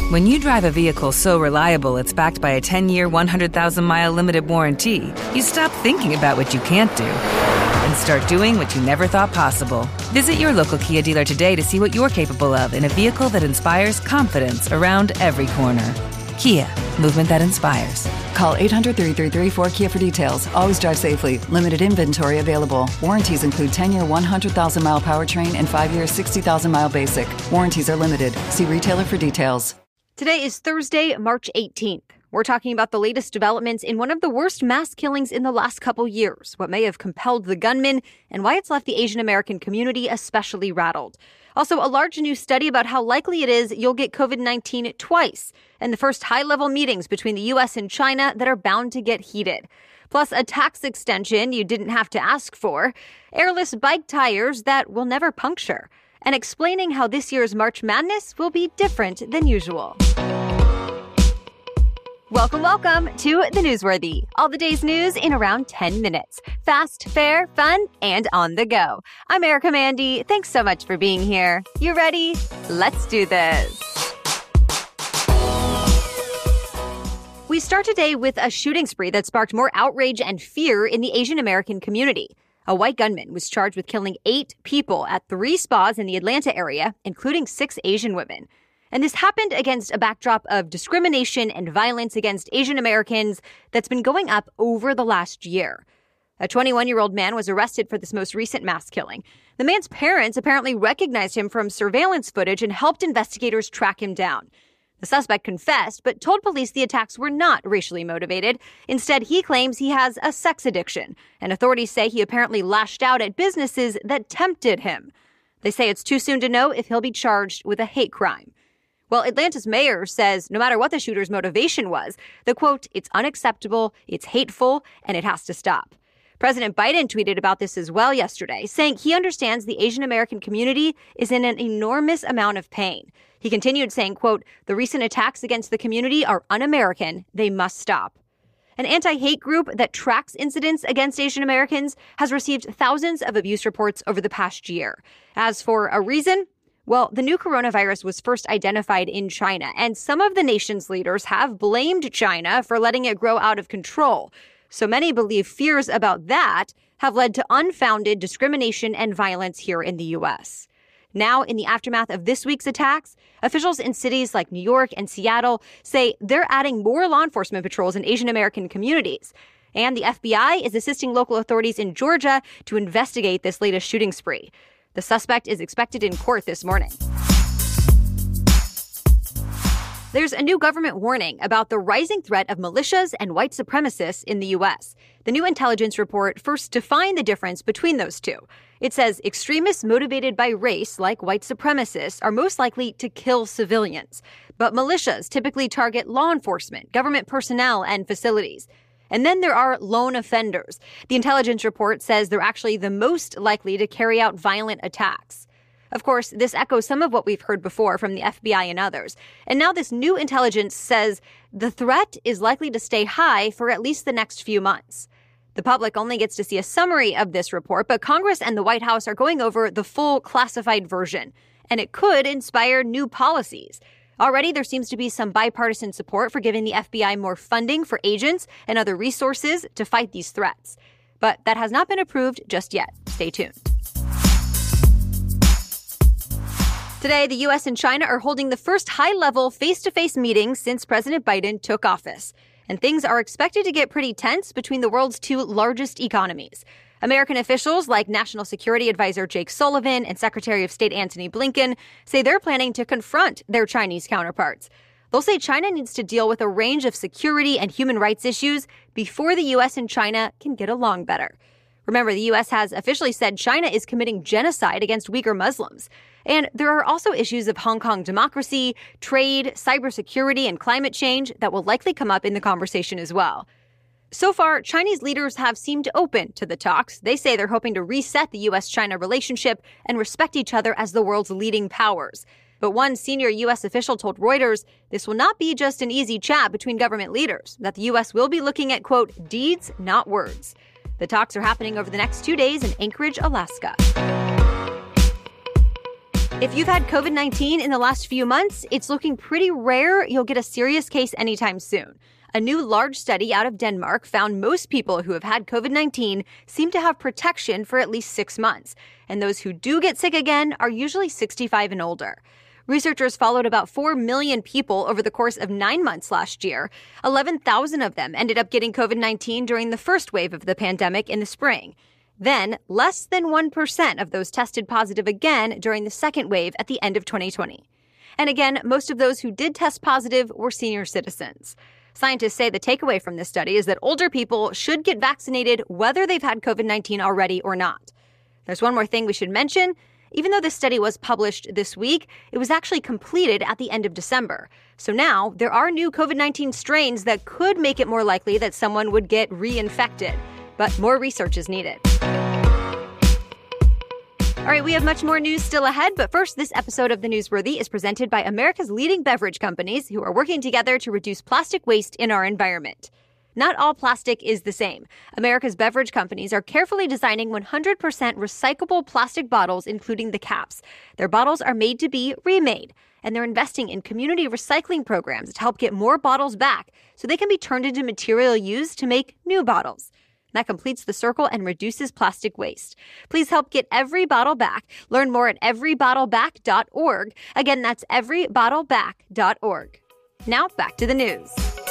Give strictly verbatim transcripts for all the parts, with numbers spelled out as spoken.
When you drive a vehicle so reliable it's backed by a ten-year, one hundred thousand mile limited warranty, you stop thinking about what you can't do and start doing what you never thought possible. Visit your local Kia dealer today to see what you're capable of in a vehicle that inspires confidence around every corner. Kia, movement that inspires. Call eight hundred, three three three, four K I A for details. Always drive safely. Limited inventory available. Warranties include ten-year, one hundred thousand mile powertrain and five-year, sixty thousand mile basic. Warranties are limited. See retailer for details. Today is Thursday, March eighteenth. We're talking about the latest developments in one of the worst mass killings in the last couple years, what may have compelled the gunman, and why it's left the Asian American community especially rattled. Also, a large new study about how likely it is you'll get covid nineteen twice, and the first high-level meetings between the U S and China that are bound to get heated. Plus, a tax extension you didn't have to ask for, airless bike tires that will never puncture, and explaining how this year's March Madness will be different than usual. Welcome, welcome to The Newsworthy. All the day's news in around ten minutes. Fast, fair, fun, and on the go. I'm Erica Mandy. Thanks so much for being here. You ready? Let's do this. We start today with a shooting spree that sparked more outrage and fear in the Asian American community. A white gunman was charged with killing eight people at three spas in the Atlanta area, including six Asian women. And this happened against a backdrop of discrimination and violence against Asian Americans that's been going up over the last year. A twenty-one-year-old man was arrested for this most recent mass killing. The man's parents apparently recognized him from surveillance footage and helped investigators track him down. The suspect confessed, but told police the attacks were not racially motivated. Instead, he claims he has a sex addiction, and authorities say he apparently lashed out at businesses that tempted him. They say it's too soon to know if he'll be charged with a hate crime. Well, Atlanta's mayor says no matter what the shooter's motivation was, the quote, it's unacceptable, it's hateful, and it has to stop. President Biden tweeted about this as well yesterday, saying he understands the Asian American community is in an enormous amount of pain. He continued saying, quote, the recent attacks against the community are un-American. They must stop. An anti-hate group that tracks incidents against Asian Americans has received thousands of abuse reports over the past year. As for a reason, well, the new coronavirus was first identified in China, and some of the nation's leaders have blamed China for letting it grow out of control. So many believe fears about that have led to unfounded discrimination and violence here in the U S. Now, in the aftermath of this week's attacks, officials in cities like New York and Seattle say they're adding more law enforcement patrols in Asian American communities. And the F B I is assisting local authorities in Georgia to investigate this latest shooting spree. The suspect is expected in court this morning. There's a new government warning about the rising threat of militias and white supremacists in the U S. The new intelligence report first defined the difference between those two. It says extremists motivated by race, like white supremacists, are most likely to kill civilians. But militias typically target law enforcement, government personnel, and facilities. And then there are lone offenders. The intelligence report says they're actually the most likely to carry out violent attacks. Of course, this echoes some of what we've heard before from the F B I and others. And now this new intelligence says the threat is likely to stay high for at least the next few months. The public only gets to see a summary of this report, but Congress and the White House are going over the full classified version, and it could inspire new policies. Already, there seems to be some bipartisan support for giving the F B I more funding for agents and other resources to fight these threats. But that has not been approved just yet. Stay tuned. Today, the U S and China are holding the first high-level face-to-face meetings since President Biden took office. And things are expected to get pretty tense between the world's two largest economies. American officials like National Security Advisor Jake Sullivan and Secretary of State Antony Blinken say they're planning to confront their Chinese counterparts. They'll say China needs to deal with a range of security and human rights issues before the U S and China can get along better. Remember, the U S has officially said China is committing genocide against Uyghur Muslims. And there are also issues of Hong Kong democracy, trade, cybersecurity, and climate change that will likely come up in the conversation as well. So far, Chinese leaders have seemed open to the talks. They say they're hoping to reset the U S China relationship and respect each other as the world's leading powers. But one senior U S official told Reuters this will not be just an easy chat between government leaders, that the U S will be looking at, quote, deeds, not words. The talks are happening over the next two days in Anchorage, Alaska. If you've had covid nineteen in the last few months, it's looking pretty rare you'll get a serious case anytime soon. A new large study out of Denmark found most people who have had covid nineteen seem to have protection for at least six months. And those who do get sick again are usually sixty-five and older. Researchers followed about four million people over the course of nine months last year. eleven thousand of them ended up getting covid nineteen during the first wave of the pandemic in the spring. Then, less than one percent of those tested positive again during the second wave at the end of twenty twenty. And again, most of those who did test positive were senior citizens. Scientists say the takeaway from this study is that older people should get vaccinated whether they've had covid nineteen already or not. There's one more thing we should mention. Even though this study was published this week, it was actually completed at the end of December. So now there are new covid nineteen strains that could make it more likely that someone would get reinfected. But more research is needed. All right, we have much more news still ahead, but first, this episode of The Newsworthy is presented by America's leading beverage companies who are working together to reduce plastic waste in our environment. Not all plastic is the same. America's beverage companies are carefully designing one hundred percent recyclable plastic bottles, including the caps. Their bottles are made to be remade, and they're investing in community recycling programs to help get more bottles back so they can be turned into material used to make new bottles. That completes the circle and reduces plastic waste. Please help get every bottle back. Learn more at every bottle back dot org. Again, that's every bottle back dot org. Now back to the news.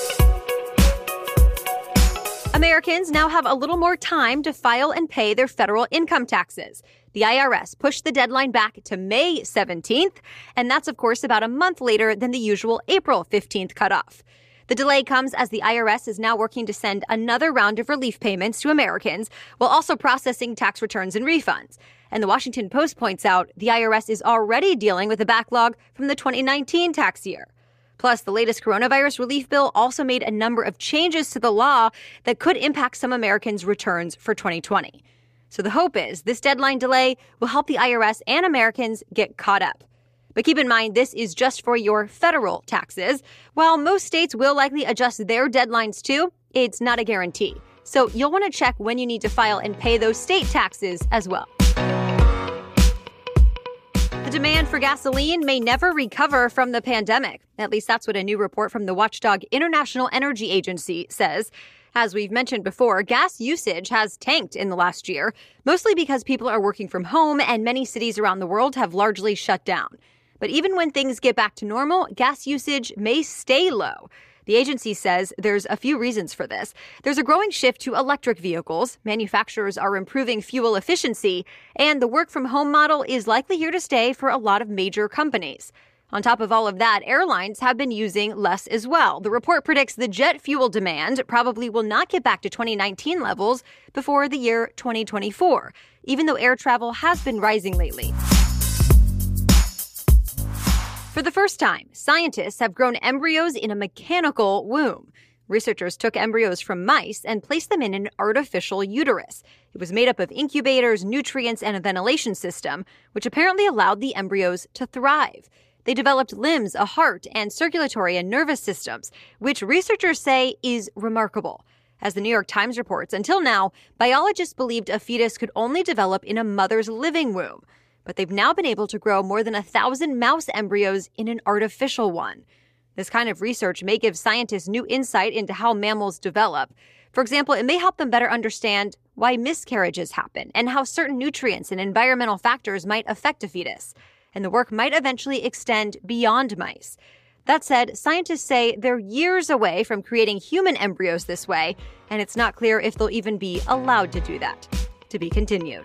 Americans now have a little more time to file and pay their federal income taxes. The I R S pushed the deadline back to May seventeenth, and that's, of course, about a month later than the usual April fifteenth cutoff. The delay comes as the I R S is now working to send another round of relief payments to Americans while also processing tax returns and refunds. And the Washington Post points out the I R S is already dealing with a backlog from the twenty nineteen tax year. Plus, the latest coronavirus relief bill also made a number of changes to the law that could impact some Americans' returns for twenty twenty. So the hope is this deadline delay will help the I R S and Americans get caught up. But keep in mind, this is just for your federal taxes. While most states will likely adjust their deadlines too, it's not a guarantee. So you'll want to check when you need to file and pay those state taxes as well. The demand for gasoline may never recover from the pandemic. At least that's what a new report from the watchdog International Energy Agency says. As we've mentioned before, gas usage has tanked in the last year, mostly because people are working from home and many cities around the world have largely shut down. But even when things get back to normal, gas usage may stay low. The agency says there's a few reasons for this. There's a growing shift to electric vehicles, manufacturers are improving fuel efficiency, and the work-from-home model is likely here to stay for a lot of major companies. On top of all of that, airlines have been using less as well. The report predicts the jet fuel demand probably will not get back to twenty nineteen levels before the year twenty twenty-four, even though air travel has been rising lately. For the first time, scientists have grown embryos in a mechanical womb. Researchers took embryos from mice and placed them in an artificial uterus. It was made up of incubators, nutrients, and a ventilation system, which apparently allowed the embryos to thrive. They developed limbs, a heart, and circulatory and nervous systems, which researchers say is remarkable. As the New York Times reports, until now, biologists believed a fetus could only develop in a mother's living womb. But they've now been able to grow more than a thousand mouse embryos in an artificial one. This kind of research may give scientists new insight into how mammals develop. For example, it may help them better understand why miscarriages happen and how certain nutrients and environmental factors might affect a fetus. And the work might eventually extend beyond mice. That said, scientists say they're years away from creating human embryos this way, and it's not clear if they'll even be allowed to do that. To be continued.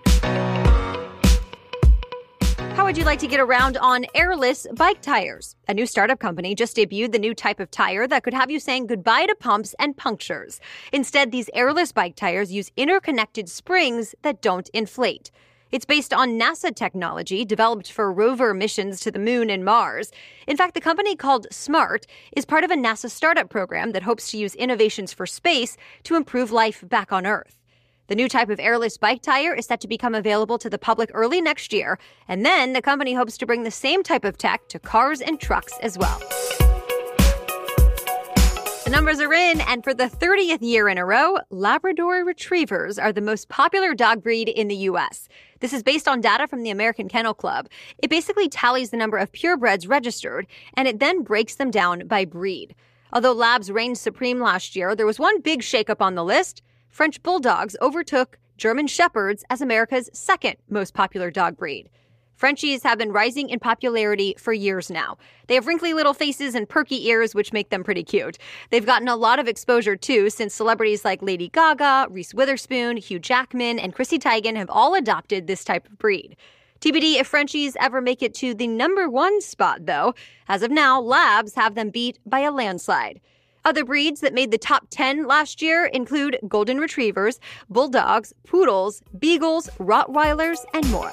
How would you like to get around on airless bike tires? A new startup company just debuted the new type of tire that could have you saying goodbye to pumps and punctures. Instead, these airless bike tires use interconnected springs that don't inflate. It's based on NASA technology developed for rover missions to the moon and Mars. In fact, the company called SMART is part of a NASA startup program that hopes to use innovations for space to improve life back on Earth. The new type of airless bike tire is set to become available to the public early next year, and then the company hopes to bring the same type of tech to cars and trucks as well. The numbers are in, and for the thirtieth year in a row, Labrador Retrievers are the most popular dog breed in the U S. This is based on data from the American Kennel Club. It basically tallies the number of purebreds registered, and it then breaks them down by breed. Although Labs reigned supreme last year, there was one big shakeup on the list. French Bulldogs overtook German Shepherds as America's second most popular dog breed. Frenchies have been rising in popularity for years now. They have wrinkly little faces and perky ears, which make them pretty cute. They've gotten a lot of exposure, too, since celebrities like Lady Gaga, Reese Witherspoon, Hugh Jackman, and Chrissy Teigen have all adopted this type of breed. T B D if Frenchies ever make it to the number one spot, though. As of now, Labs have them beat by a landslide. Other breeds that made the top ten last year include Golden Retrievers, Bulldogs, Poodles, Beagles, Rottweilers, and more.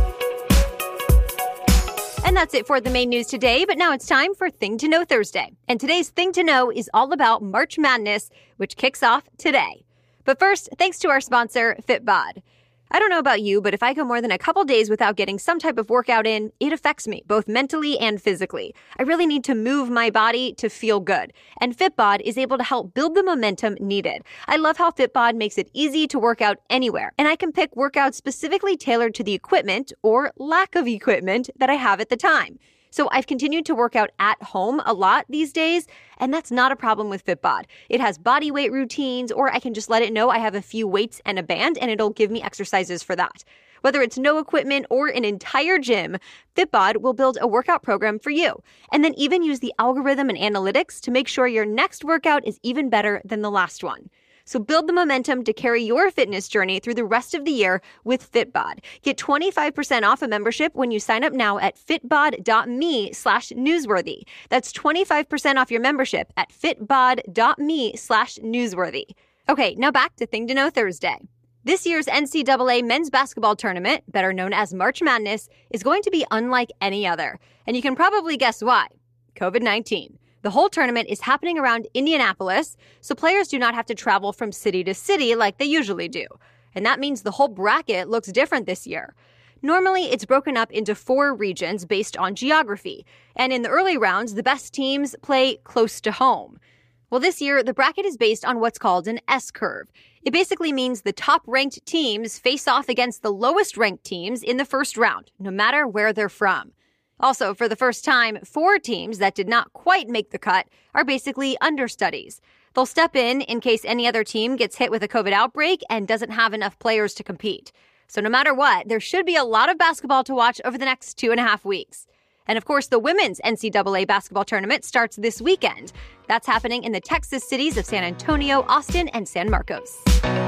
And that's it for the main news today, but now it's time for Thing to Know Thursday. And today's Thing to Know is all about March Madness, which kicks off today. But first, thanks to our sponsor, Fitbod. I don't know about you, but if I go more than a couple days without getting some type of workout in, it affects me, both mentally and physically. I really need to move my body to feel good. And Fitbod is able to help build the momentum needed. I love how Fitbod makes it easy to work out anywhere. And I can pick workouts specifically tailored to the equipment or lack of equipment that I have at the time. So I've continued to work out at home a lot these days, and that's not a problem with Fitbod. It has body weight routines, or I can just let it know I have a few weights and a band, and it'll give me exercises for that. Whether it's no equipment or an entire gym, Fitbod will build a workout program for you, and then even use the algorithm and analytics to make sure your next workout is even better than the last one. So build the momentum to carry your fitness journey through the rest of the year with Fitbod. Get twenty-five percent off a membership when you sign up now at fitbod.me slash newsworthy. That's twenty-five percent off your membership at fitbod.me slash newsworthy. Okay, now back to Thing to Know Thursday. This year's N C double A men's basketball tournament, better known as March Madness, is going to be unlike any other. And you can probably guess why. covid nineteen. The whole tournament is happening around Indianapolis, so players do not have to travel from city to city like they usually do. And that means the whole bracket looks different this year. Normally, it's broken up into four regions based on geography. And in the early rounds, the best teams play close to home. Well, this year, the bracket is based on what's called an S-curve. It basically means the top-ranked teams face off against the lowest-ranked teams in the first round, no matter where they're from. Also, for the first time, four teams that did not quite make the cut are basically understudies. They'll step in in case any other team gets hit with a COVID outbreak and doesn't have enough players to compete. So no matter what, there should be a lot of basketball to watch over the next two and a half weeks. And of course, the women's N C double A basketball tournament starts this weekend. That's happening in the Texas cities of San Antonio, Austin, and San Marcos.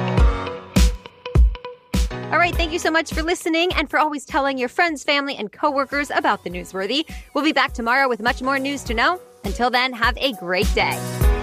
All right, thank you so much for listening and for always telling your friends, family, and coworkers about the Newsworthy. We'll be back tomorrow with much more news to know. Until then, have a great day.